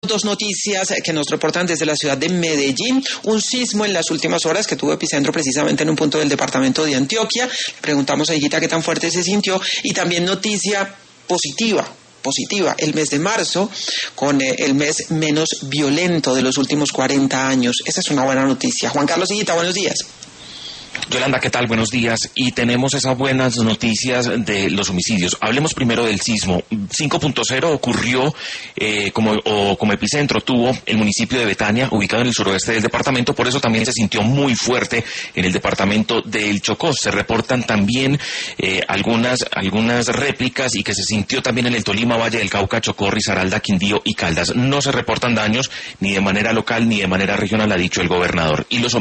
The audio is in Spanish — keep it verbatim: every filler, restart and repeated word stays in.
Dos noticias que nos reportan desde la ciudad de Medellín. Un sismo en las últimas horas que tuvo epicentro precisamente en un punto del departamento de Antioquia. Le preguntamos a Higuita qué tan fuerte se sintió. Y también noticia positiva. positiva, el mes de marzo, con eh, el mes menos violento de los últimos cuarenta años. Esa es una buena noticia. Juan Carlos Higuita, buenos días. Yolanda, ¿qué tal? Buenos días. Y tenemos esas buenas noticias de los homicidios. Hablemos primero del sismo. cinco punto cero ocurrió eh, como, o, como epicentro tuvo el municipio de Betania, ubicado en el suroeste del departamento. Por eso también se sintió muy fuerte en el departamento del Chocó. Se reportan también eh, algunas, algunas réplicas y que se sintió también en el Tolima, Valle del Cauca, Chocó, Risaralda, Quindío y Caldas. No se reportan daños ni de manera local ni de manera regional, ha dicho el gobernador. Y los